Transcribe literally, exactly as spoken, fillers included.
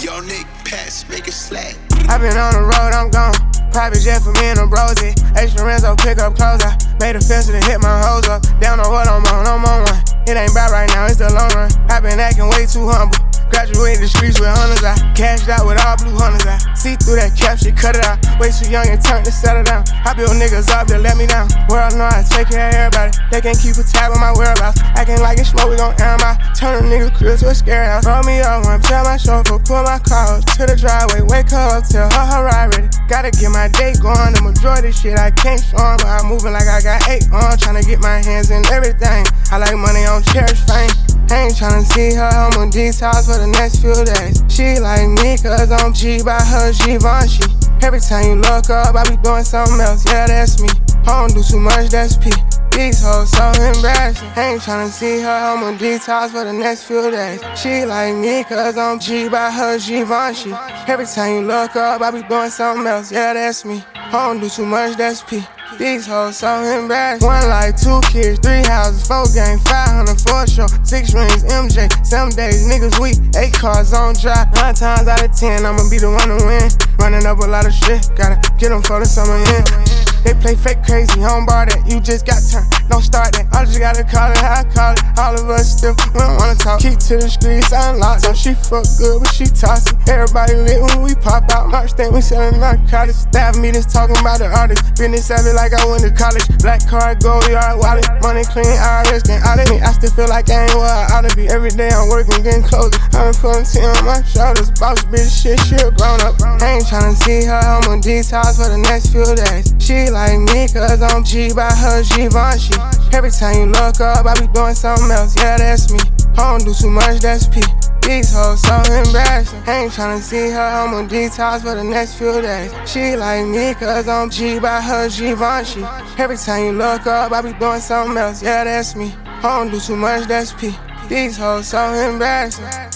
Young Nick, pass, make it slack. I been on the road, I'm gone. Private jet for me and the brosy. Extra Renzo, pick up clothes. I made a fence to hit my hoes up. Down on what I'm on, I'm on one. It ain't bad right now, it's the long run. I been acting way too humble. Graduated the streets with hundreds. I cashed out with all blue hunters. I see through that cap shit, cut it out. Way too young and turned to settle down. I build niggas up to let me down. World know I take care of everybody. They can't keep a tab on my whereabouts. Acting like it's smoke, we gon' air 'em out. Turn a nigga crib to a scary house. Roll me up one, tell my chauffeur, pull my car up to the driveway. Wake her up, tell her her ride ready. Gotta get my day going. The majority shit I can't show 'em, but I'm moving like I got eight on. Tryna get my hands in everything. I like money on cherish fame. I ain't tryna see her, I'm on detox for the next few days. She like me cause I'm G by her Givenchy. Every time you look up, I be doing something else, yeah that's me. I don't do too much, that's P. These hoes so embarrassing. I ain't tryna see her, I'm on detox for the next few days. She like me cause I'm G by her Givenchy. Every time you look up, I be doing something else, yeah that's me. I don't do too much, that's P. These hoes so embarrassing. One life, two kids, three houses, four games, five hundred for a show, six rings, M J. Some days niggas weak, eight cars on drive. Nine times out of ten, I'ma be the one to win. Running up a lot of shit, gotta get them for the summer in. They play fake crazy, home bar that you just got turned. Don't start that, I just gotta call it how I call it. All of us still, we don't wanna talk. Key to the streets, unlocked. So she fuck good, but she toxic. Everybody lit when we pop out. March think we selling narcotics. Staff meetings talking about the artist. Business savvy like I went to college. Black card, gold yard, wallet. Money clean, I R S can't audit me. I still feel like I ain't where I ought to be. Every day I'm working, getting closer. I'm putting ten on my shoulders. Boss bitch, shit, shit, grown up. I ain't tryna see her, I'm on detox for the next few days. She like me cause I'm G by her Givenchy. Every time you look up, I be doing something else, yeah that's me. I don't do too much, that's P. These hoes so embarrassing. I ain't tryna see her, I'm on detox for the next few days. She like me cause I'm G by her Givenchy. Every time you look up, I be doing something else, yeah that's me. I don't do too much, that's P. These hoes so embarrassing.